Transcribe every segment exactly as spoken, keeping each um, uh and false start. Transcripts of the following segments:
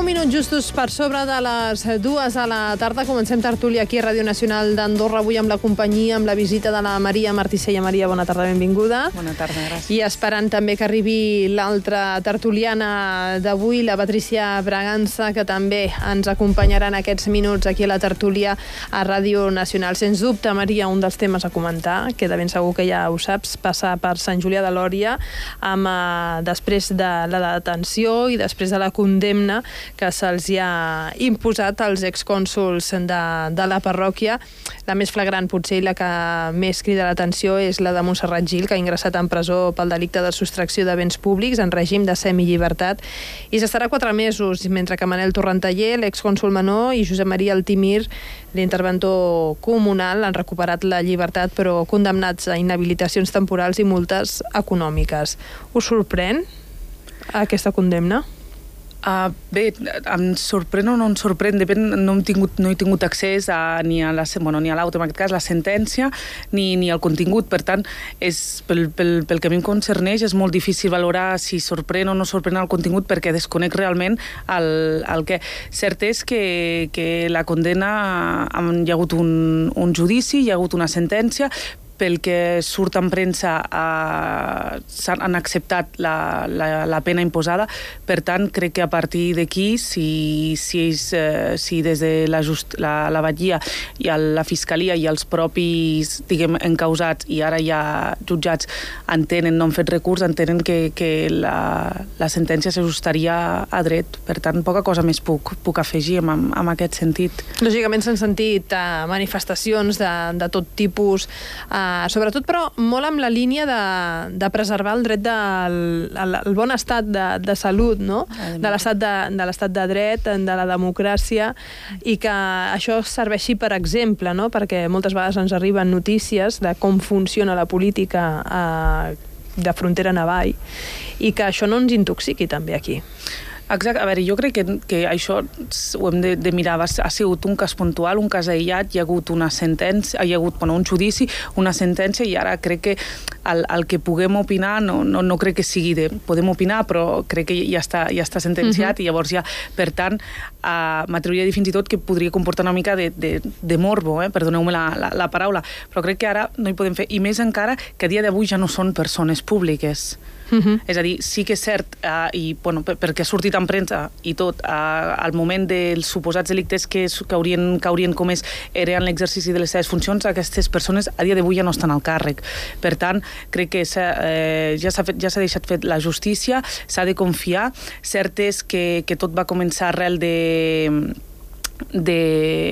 minuts justos per sobre de les dues de la tarda. Comencem tertúlia aquí a Ràdio Nacional d'Andorra, avui amb la companyia, amb la visita de la Maria Marticella. Maria, bona tarda, benvinguda. Bona tarda, gràcies. I esperant també que arribi l'altra tertuliana d'avui, la Patrícia Bragança, que també ens acompanyarà en aquests minuts aquí a la tertúlia a Ràdio Nacional. Sens dubte, Maria, un dels temes a comentar, que de ben segur que ja ho saps, passa per Sant Julià de Lòria, amb, eh, després de la detenció i després de la condemna que se'ls ha imposat als excònsols de, de la parròquia. La més flagrant, potser, i la que més crida l'atenció és la de Montserrat Gil, que ha ingressat en presó pel delicte de sostracció de béns públics en règim de semillibertat i s'estarà quatre mesos, mentre que Manel Torrentaller, l'excònsol menor, i Josep Maria Altimir, l'interventor comunal, han recuperat la llibertat però condemnats a inhabilitacions temporals i multes econòmiques. Us sorprèn aquesta condemna? Uh, bé, em sorprèn o no em sorprèn, depèn, no, hem tingut, no he tingut accés a, ni a la, bueno, ni a l'auto, en aquest cas, la sentència, ni, ni al contingut. Per tant, és, pel, pel, pel que a mi em concerneix, és molt difícil valorar si sorprèn o no sorprèn el contingut, perquè desconec realment el, el que... Cert és que, que la condemna, hi ha hagut un, un judici, hi ha hagut una sentència, pel que surt en premsa eh, han acceptat la, la, la pena imposada. Per tant, crec que a partir d'aquí, si, si, és, eh, si des de la, just, la, la batllia i el, la fiscalia i els propis, diguem, encausats i ara ja jutjats entenen, no han fet recurs, entenen que, que la, la sentència s'ajustaria a dret. Per tant, poca cosa més puc, puc afegir en, en aquest sentit. Lògicament s'han sentit eh, manifestacions de, de tot tipus, eh, sobretot, però molt amb la línia de, de preservar el dret del el, el bon estat de, de salut, no? De l'estat de, de l'estat de dret, de la democràcia, i que això serveixi per exemple, no? Perquè moltes vegades ens arriben notícies de com funciona la política eh, de frontera en avall, i que això no ens intoxiqui també aquí. Exacte. A veure, jo crec que, que això ho hem de, de mirar. Ha sigut un cas puntual, un cas aïllat, hi ha hagut una sentència, hi ha hagut bueno, un judici, una sentència, i ara crec que el, el que puguem opinar no, no, no crec que sigui de... Podem opinar, però crec que ja està, ja està sentenciat, uh-huh. I llavors ja, per tant, uh, m'atreviria a dir fins i tot que podria comportar una mica de, de, de morbo, eh? Perdoneu-me la, la, la paraula, però crec que ara no hi podem fer, i més encara que a dia d'avui ja no són persones públiques. Uh-huh. És a dir, sí que és cert, uh, i bueno, perquè ha sortit en premsa i tot, uh, al moment dels suposats delictes que, que, haurien, que haurien comès era en l'exercici de les seves funcions, aquestes persones a dia d'avui ja no estan al càrrec. Per tant, crec que eh, ja s'ha ja s'ha deixat fet la justícia, s'ha de confiar. Cert és que, que tot va començar arrel de... de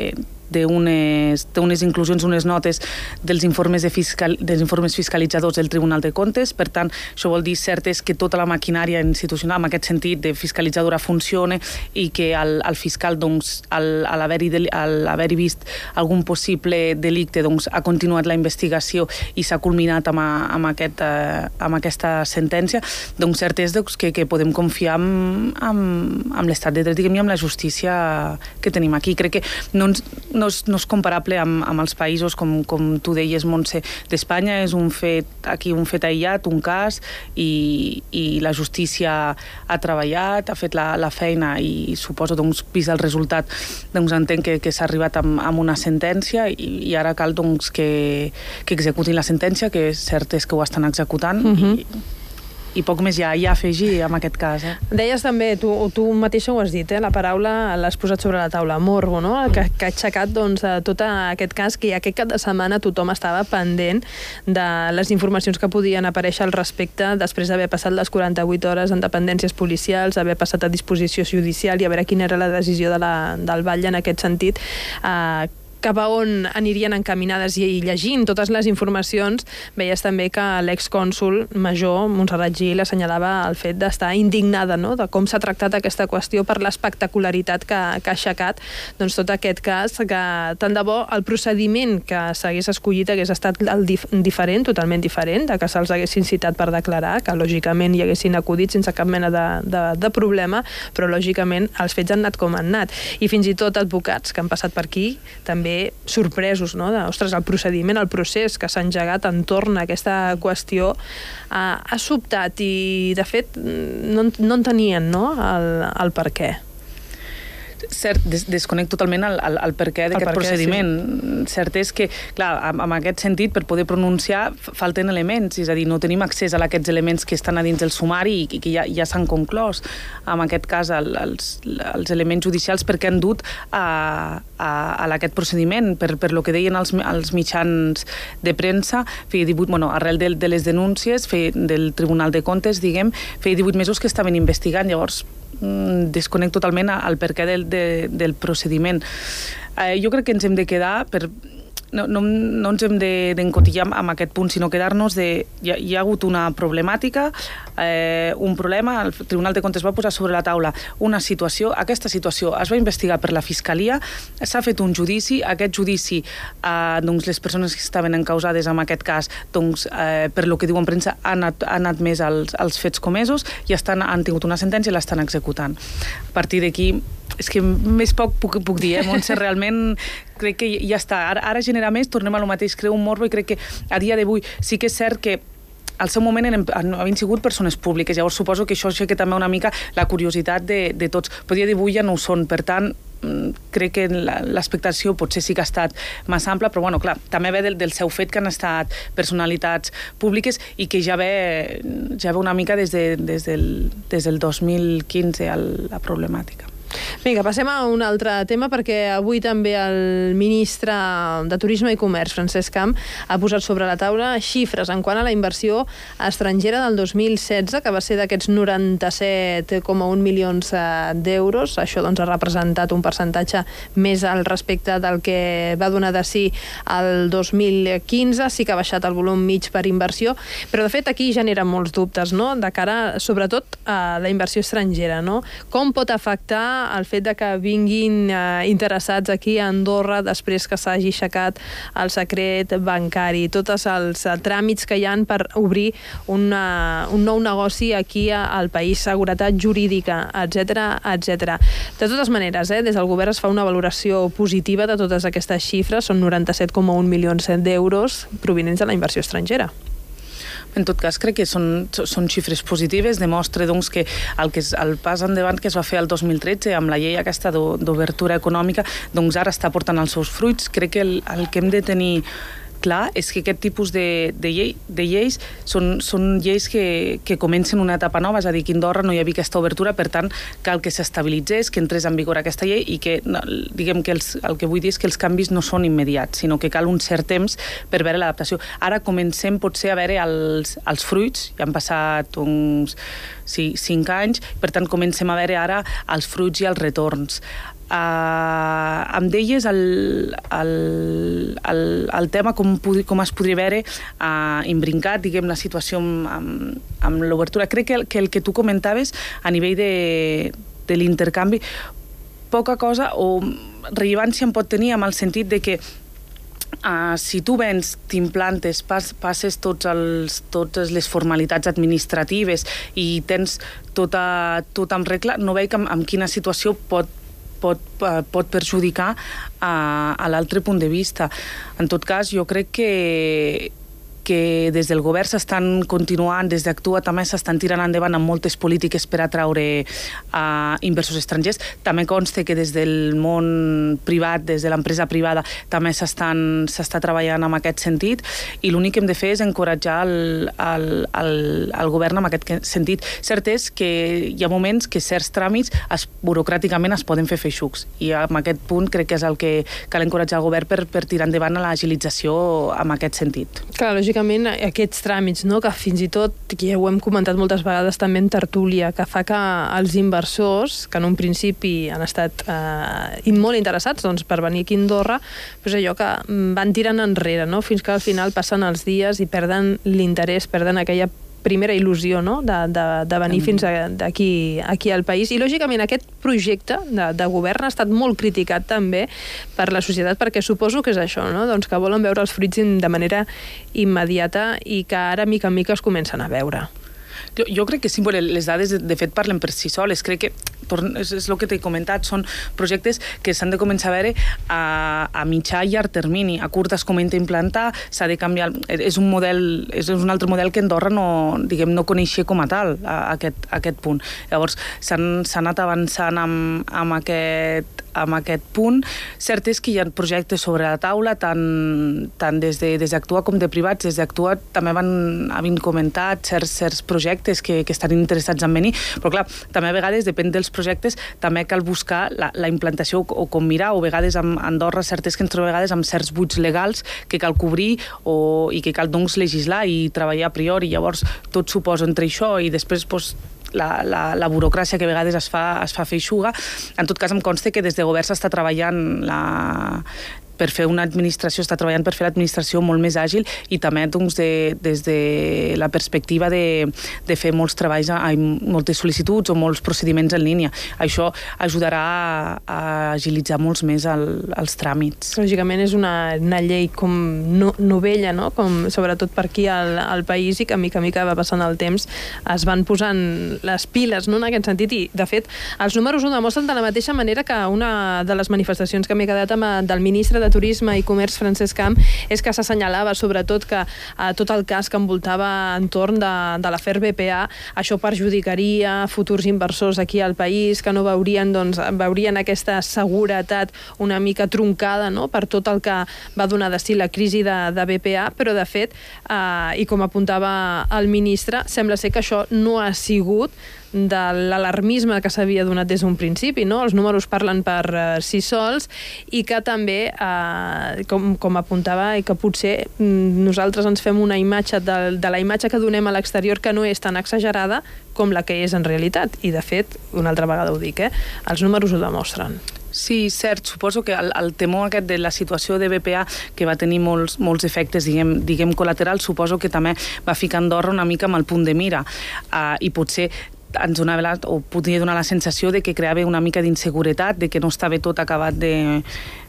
d'unes d'unes inclusions, unes notes dels informes, de fiscal, dels informes fiscalitzadors del Tribunal de Comptes. Per tant, això vol dir, cert és que tota la maquinària institucional, en aquest sentit, de fiscalitzadora funciona, i que el, el fiscal, doncs, al, a l'haver-hi haver vist algun possible delicte, doncs, ha continuat la investigació i s'ha culminat amb, amb, aquest, eh, amb aquesta sentència. Doncs cert és doncs, que, que podem confiar en, en, en l'estat de dret, diguem, i amb la justícia que tenim aquí. Crec que no ens No és, no és comparable amb, amb els països, com, com tu deies, Montse, d'Espanya. És un fet, aquí un fet aïllat, un cas, i, i la justícia ha treballat, ha fet la, la feina, i suposo, doncs, vist el resultat, doncs entenc que, que s'ha arribat amb, amb una sentència, i, i ara cal, doncs, que, que executin la sentència, que cert és que ho estan executant, uh-huh. i... i poc més ja, ja afegir en aquest cas. Eh? Deies també, tu, tu mateixa ho has dit, eh? La paraula l'has posat sobre la taula, morbo, no? Que, que ha aixecat doncs, tot aquest cas, que aquest cap de setmana tothom estava pendent de les informacions que podien aparèixer al respecte després d'haver passat les quaranta-vuit hores en dependències policials, haver passat a disposició judicial i a veure quina era la decisió de la, del batlle en aquest sentit. Eh, cap a on anirien encaminades, i llegint totes les informacions veies també que l'excònsol major Montserrat Gil assenyalava el fet d'estar indignada, no? De com s'ha tractat aquesta qüestió per l'espectacularitat que, que ha aixecat doncs, tot aquest cas, que tant de bo el procediment que s'hagués escollit hagués estat el dif diferent, totalment diferent, de que se'ls haguessin citat per declarar, que lògicament hi haguessin acudit sense cap mena de, de, de problema, però lògicament els fets han anat com han anat, i fins i tot advocats que han passat per aquí també sorpresos, no? De, ostres, el procediment, el procés que s'ha engegat entorn a aquesta qüestió ha, ha sobtat, i de fet no, no entenien, no? el, el per què. Cert, des desconec totalment el, el, el perquè d'aquest procediment. Sí. Cert és que, clar, en, en aquest sentit, per poder pronunciar, falten elements, és a dir, no tenim accés a aquests elements que estan a dins del sumari i, i que ja, ja s'han conclòs. En aquest cas, el, els, els elements judicials perquè han dut a, a, a aquest procediment, per, per lo que deien els, els mitjans de premsa, feia divuit, bueno, arrel de, de les denúncies feia, del Tribunal de Comptes, diguem, feia divuit mesos que estaven investigant, llavors desconec totalment el perquè del, de, del procediment. Eh, jo crec que ens hem de quedar per... No, no, no ens hem d'encotillar de, amb aquest punt, sinó quedar-nos de... Hi ha, hi ha hagut una problemàtica, eh, un problema, el Tribunal de Comptes va posar sobre la taula una situació, aquesta situació es va investigar per la Fiscalia, s'ha fet un judici, aquest judici, eh, doncs les persones que estaven encausades en aquest cas, doncs, eh, per lo que diuen premsa, han anat, han anat els, els fets comesos i estan, han tingut una sentència i l'estan executant. A partir d'aquí, és que més poc puc, puc dir, eh, Montse, realment crec que ja està. Ara, ara genera més, tornem a lo mateix, creu un morbo i crec que a dia d'avui sí que és cert que al seu moment eren, havien sigut persones públiques, llavors suposo que això aixeca també una mica la curiositat de, de tots, però a dia d'avui ja no ho són, per tant crec que l'expectació potser sí que ha estat massa ampla, però bueno, clar, també ve del, del seu fet que han estat personalitats públiques i que ja ve, ja ve una mica des, de, des, del, des del dos mil quinze a la problemàtica. Vinga, passem a un altre tema perquè avui també el ministre de Turisme i Comerç, Francesc Camp, ha posat sobre la taula xifres en quant a la inversió estrangera del dos mil setze, que va ser d'aquests noranta-set coma un milions d'euros. Això doncs, ha representat un percentatge més alt respecte del que va donar de si el dos mil quinze. Sí que ha baixat el volum mig per inversió, però de fet aquí genera molts dubtes, no?, de cara sobretot a la inversió estrangera, no? Com pot afectar el fet de que vinguin eh, interessats aquí a Andorra després que s'hagi aixecat el secret bancari, tots els eh, tràmits que hi han per obrir una, un nou negoci aquí a, al país, seguretat jurídica, etcètera, etcètera. De totes maneres, eh, des del govern es fa una valoració positiva de totes aquestes xifres, són noranta-set coma un milions d'euros provinents de la inversió estrangera. En tot cas, crec que són, són xifres positives, demostra doncs, que el, que és, el pas endavant que es va fer el dos mil tretze amb la llei aquesta d'obertura econòmica, doncs ara està portant els seus fruits. Crec que el, el que hem de tenir clar és que aquest tipus de, de, llei, de lleis són, són lleis que, que comencen una etapa nova, és a dir, que a Andorra no hi havia aquesta obertura, per tant, cal que s'estabilitzés, que entrés en vigor aquesta llei i que, diguem que els, el que vull dir és que els canvis no són immediats, sinó que cal un cert temps per veure l'adaptació. Ara comencem potser a veure els, els fruits, ja han passat uns sí, cinc anys, per tant comencem a veure ara els fruits i els retorns. Uh, em deies el, el, el, el tema com, com es podria veure uh, imbrincat, diguem, la situació amb, amb, amb l'obertura. Crec que el, que el que tu comentaves a nivell de, de l'intercanvi, poca cosa o rellevància en pot tenir amb el sentit de que Uh, si tu vens, t'implantes, pas, passes tots els, totes les formalitats administratives i tens tota, tot en regla, no veig amb, amb quina situació pot pot, pot perjudicar a, a l'altre punt de vista. En tot cas, jo crec que que des del govern s'estan continuant, des d'Actua també s'estan tirant endavant amb moltes polítiques per atraure uh, inversors estrangers. També consta que des del món privat, des de l'empresa privada, també s'està treballant en aquest sentit i l'únic que hem de fer és encoratjar el, el, el, el govern en aquest sentit. Cert és que hi ha moments que certs tràmits es, burocràticament es poden fer feixucs i en aquest punt crec que és el que cal encoratjar el govern per, per tirar endavant a l'agilització en aquest sentit. Clar, lògicament aquests tràmits, no?, que fins i tot, que ja ho hem comentat moltes vegades també en tertúlia, que fa que els inversors, que en un principi han estat eh, molt interessats doncs, per venir aquí a Andorra, doncs allò que van tirant enrere, no?, fins que al final passen els dies i perden l'interès, perden aquella primera il·lusió, no?, de, de, de venir fins aquí, aquí al país. I, lògicament, aquest projecte de, de govern ha estat molt criticat també per la societat, perquè suposo que és això, no?, doncs que volen veure els fruits de manera immediata i que ara, mica en mica, es comencen a veure. Jo, jo crec que sí, les dades de fet parlen per si soles. Crec que és, és el que t'he comentat, són projectes que s'han de començar a veure a, a mitjà i llarg termini. A curt es comenta implantar, s'ha de canviar... És un model, és un altre model que Andorra no, diguem, no coneixia com a tal, a, a, aquest, a aquest punt. Llavors, s'han anat avançant amb, amb aquest amb aquest punt. Cert és que hi ha projectes sobre la taula, tant, tant des de, des d'Actua com de privats. Des d'Actua també van havent comentat certs, certs projectes que, que estan interessats en venir, però clar, també a vegades, depèn dels projectes, també cal buscar la, la implantació o, o com mirar, o a vegades amb Andorra, cert és que ens trobem a vegades amb certs buits legals que cal cobrir o, i que cal doncs legislar i treballar a priori. Llavors, tot suposa entre això i després doncs, La, la, la burocràcia que a vegades es fa, es fa feixuga. En tot cas, em consta que des de govern s'està treballant la... per fer una administració, està treballant per fer l'administració molt més àgil i també doncs, de, des de la perspectiva de, de fer molts treballs, a, moltes sol·licituds o molts procediments en línia. Això ajudarà a, a agilitzar molts més el, els tràmits. Lògicament és una, una llei com no, novella, no? Com, sobretot per aquí al, al país, i que a mica a mica va passant el temps, es van posant les piles, no? En aquest sentit, i de fet els números ho demostren de la mateixa manera que una de les manifestacions que m'he quedat amb, del ministre de Turisme i Comerç, Francesc Camp, és que s'assenyalava sobretot que eh, tot el cas que envoltava entorn de, de l'afer B P A, això perjudicaria futurs inversors aquí al país, que no veurien, doncs, veurien aquesta seguretat una mica truncada, no?, per tot el que va donar de si la crisi de, de B P A, però de fet, eh, i com apuntava el ministre, sembla ser que això no ha sigut de l'alarmisme que s'havia donat des d'un principi, no? Els números parlen per uh, si sols, i que també, uh, com, com apuntava, i que potser mm, nosaltres ens fem una imatge de, de la imatge que donem a l'exterior que no és tan exagerada com la que és en realitat. I de fet, una altra vegada ho dic, eh? Els números ho demostren. Sí, cert. Suposo que el, el temor aquest de la situació de B P A, que va tenir molts, molts efectes, diguem, diguem col·laterals, suposo que també va ficar Andorra una mica amb el punt de mira. Uh, I potser ens donava, o podia donar la sensació de que creava una mica d'inseguretat, de que no estava tot acabat de,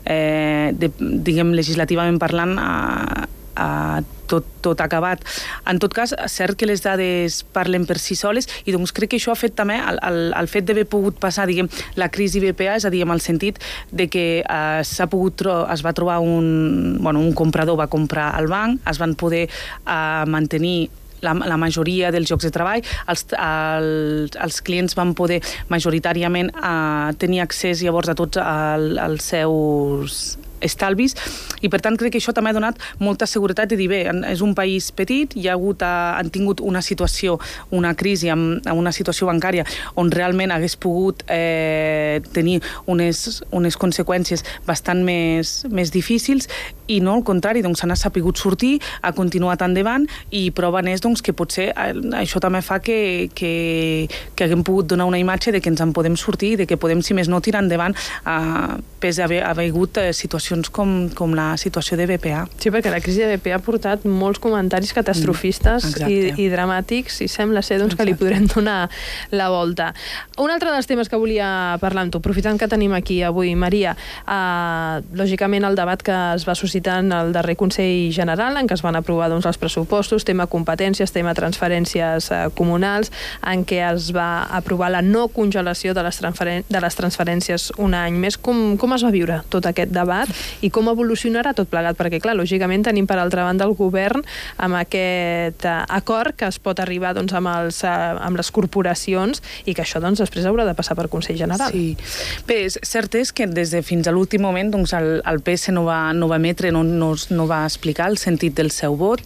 eh, de diguem, legislativament parlant, a, a tot, tot acabat. En tot cas, cert que les dades parlen per si soles, i doncs crec que això ha fet també el, el, el fet d'haver pogut passar, diguem, la crisi B P A, és a dir, en el sentit de que eh, s'ha pogut tro es va trobar un, bueno, un comprador va comprar al banc, es van poder eh, mantenir La, la majoria dels llocs de treball, els, els, els clients van poder majoritàriament uh, tenir accés llavors a tots el, els seus estalvis, i per tant crec que això també ha donat molta seguretat de dir, bé, és un país petit, hi ha hagut, han tingut una situació, una crisi amb, amb una situació bancària on realment hagués pogut eh, tenir unes, unes conseqüències bastant més, més difícils, i no, al contrari, doncs s'ha sapigut sortir, ha continuat endavant, i prova n'és doncs, que potser això també fa que, que, que haguem pogut donar una imatge de que ens en podem sortir, de que podem, si més no, tirar endavant eh, pese a haver, haver hagut eh, situacions com, com la situació de B P A. Sí, perquè la crisi de B P A ha portat molts comentaris catastrofistes mm, i, i dramàtics, i sembla ser doncs, que li podrem donar la volta. Un altre dels temes que volia parlar amb tu, aprofitant que tenim aquí avui, Maria, eh, lògicament el debat que es va suscitar en el darrer Consell General, en què es van aprovar doncs, els pressupostos, tema competències, tema transferències eh, comunals, en què es va aprovar la no congelació de les, transferen de les transferències un any més. Com, com es va viure tot aquest debat i com evolucionarà tot plegat? Perquè, clar, lògicament tenim per altra banda el govern amb aquest uh, acord que es pot arribar doncs, amb, els, uh, amb les corporacions, i que això doncs, després haurà de passar per Consell General. Sí. Bé, cert és que des de fins a l'últim moment doncs, el, el P S no va, no va emetre, no, no, no va explicar el sentit del seu vot.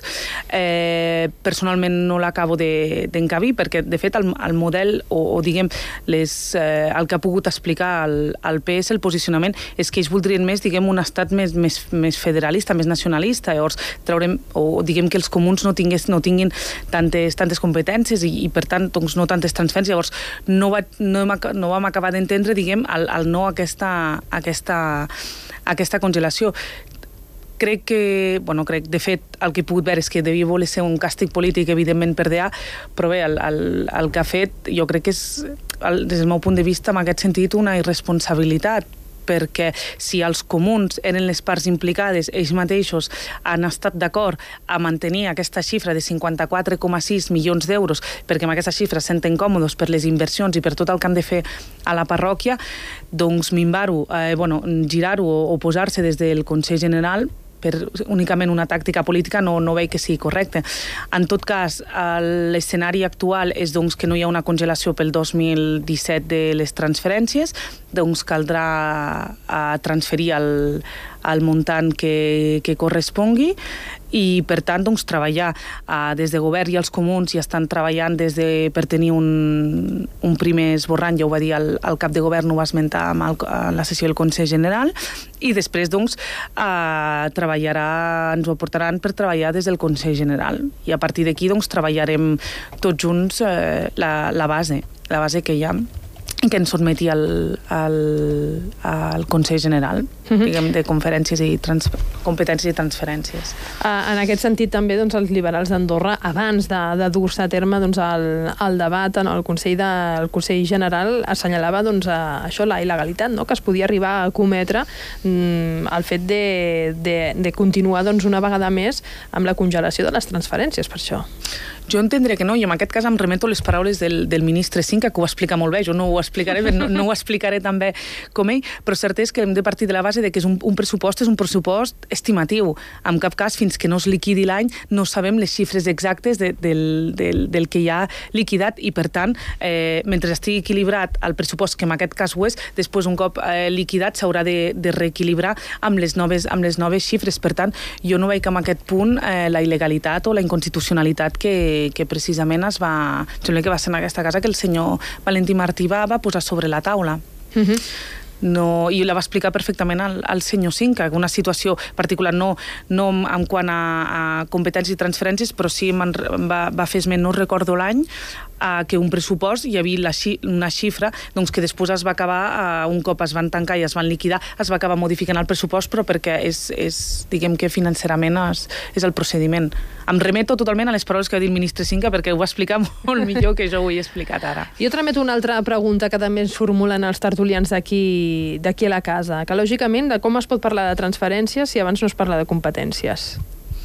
Eh, personalment no l'acabo d'encabir, de, perquè de fet el, el model, o, o diguem, les, eh, el que ha pogut explicar el, el P S, el posicionament, és que ells voldrien més, diguem, un estat més, més, més federalista, més nacionalista. Llavors, traurem, o diguem que els comuns no, tingués, no tinguin tantes, tantes competències i, i per tant, doncs, no tantes transferències. Llavors, no, va, no, hem, no vam acabar d'entendre, diguem, el, el no a aquesta, aquesta, aquesta congelació. Crec que, bueno, crec, de fet, el que he pogut veure és que devia voler ser un càstig polític, evidentment, per D A, però bé, el, el, el que ha fet, jo crec que és, el, des del meu punt de vista, en aquest sentit, una irresponsabilitat, perquè si els comuns eren les parts implicades, ells mateixos han estat d'acord a mantenir aquesta xifra de cinquanta-quatre coma sis milions d'euros, perquè amb aquesta xifra es senten còmodes per les inversions i per tot el que han de fer a la parròquia, doncs minvar-ho, eh, bueno, girar-ho o, o posar-se des del Consell General per únicament una tàctica política no, no veig que sigui correcte. En tot cas, l'escenari actual és doncs, que no hi ha una congelació pel dos mil disset de les transferències, doncs caldrà a transferir el, el muntant que, que correspongui i, per tant, doncs, treballar uh, des de govern i els comuns ja estan treballant des de, per tenir un, un primer esborrany, ja ho va dir el, el cap de govern, ho va esmentar amb el, en la sessió del Consell General, i després, doncs, uh, treballarà, ens ho aportaran per treballar des del Consell General. I a partir d'aquí, doncs, treballarem tots junts uh, la, la base, la base que hi ha i que ens sotmeti al, al, al Consell General, uh-huh. diguem, de conferències i trans, competències i transferències. Uh, en aquest sentit, també, doncs, els liberals d'Andorra, abans de, de dur-se a terme doncs, el, el debat en el Consell, de, el Consell General, assenyalava doncs, a, això, la il·legalitat, no?, que es podia arribar a cometre mm, el fet de, de, de continuar doncs, una vegada més amb la congelació de les transferències, per això. Jo entendré que no, i en aquest cas em remeto les paraules del, del ministre Cinca, que ho explica molt bé, jo no ho explicaré, no, no ho explicaré tan bé com ell, però cert és que hem de partir de la base de que és un, un pressupost és un pressupost estimatiu. En cap cas, fins que no es liquidi l'any, no sabem les xifres exactes de, del, del, del que hi ha liquidat i, per tant, eh, mentre estigui equilibrat el pressupost, que en aquest cas ho és, després, un cop eh, liquidat, s'haurà de, de reequilibrar amb les, noves, amb les noves xifres. Per tant, jo no veig en aquest punt eh, la il·legalitat o la inconstitucionalitat que que precisament es va... Sembla que va ser en aquesta casa que el senyor Valentí Martí va, va posar sobre la taula. Uh-huh. No, i la va explicar perfectament al, al senyor Cinca, una situació particular, no, no en quant a, a competències i transferències, però sí va, va fer esment, no recordo l'any, a que un pressupost hi havia la, una xifra doncs, que després es va acabar, uh, un cop es van tancar i es van liquidar, es va acabar modificant el pressupost, però perquè és, és diguem que financerament és, és el procediment. Em remeto totalment a les paraules que va dir el ministre Cinca perquè ho va explicar molt millor que jo ho he explicat ara. Jo trameto una altra pregunta que també ens formulen els tertulians d'aquí d'aquí a la casa, que lògicament de com es pot parlar de transferències si abans no es parla de competències?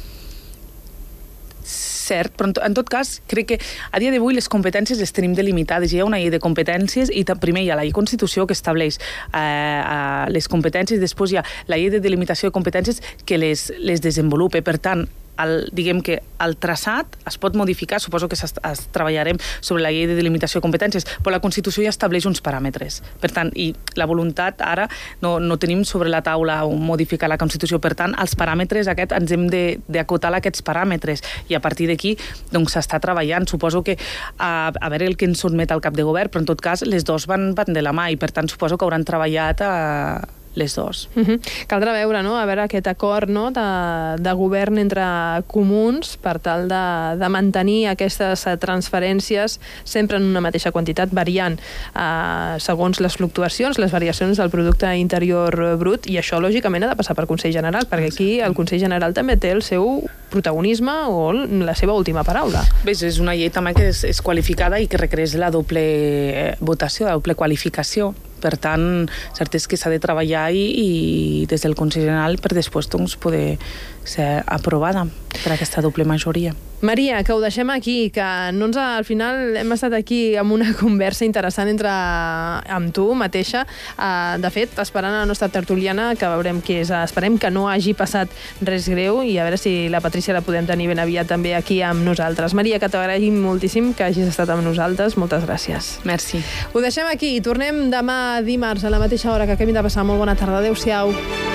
Cert, però en tot cas crec que a dia d'avui les competències les tenim delimitades. Hi ha una llei de competències i primer hi ha la llei de Constitució que estableix eh, les competències i després hi ha la llei de delimitació de competències que les, les desenvolupa. Per tant, el, diguem que el traçat es pot modificar, suposo que es, es treballarem sobre la llei de delimitació de competències, però la Constitució ja estableix uns paràmetres. Per tant, i la voluntat ara no, no tenim sobre la taula modificar la Constitució. Per tant, els paràmetres aquest ens hem d'acotar a aquests paràmetres i a partir d'aquí doncs s'està treballant. Suposo que a, a veure el que ens sotmet al cap de govern, però en tot cas les dos van, van de la mà i per tant suposo que hauran treballat a les dues. Uh-huh. Caldrà veure, no?, a veure aquest acord, no?, de, de govern entre comuns per tal de, de mantenir aquestes transferències sempre en una mateixa quantitat, variant eh, segons les fluctuacions, les variacions del producte interior brut, i això lògicament ha de passar per Consell General, perquè aquí el Consell General també té el seu protagonisme o la seva última paraula. Bé, és una llei també que és, és qualificada i que requereix la doble votació, la doble qualificació. Per tant, cert és que s'ha de treballar i, i des del Consell General per després doncs, poder ser aprovada per aquesta doble majoria. Maria, que ho deixem aquí, que no ens, al final hem estat aquí amb una conversa interessant entre amb tu mateixa. De fet, esperant a la nostra tertuliana, que veurem què és. Esperem que no hagi passat res greu i a veure si la Patrícia la podem tenir ben aviat també aquí amb nosaltres. Maria, que t'agraïm moltíssim que hagis estat amb nosaltres. Moltes gràcies. Merci. Ho deixem aquí i tornem demà dimarts a la mateixa hora. Que acabin de passar molt bona tarda. Adéu-siau.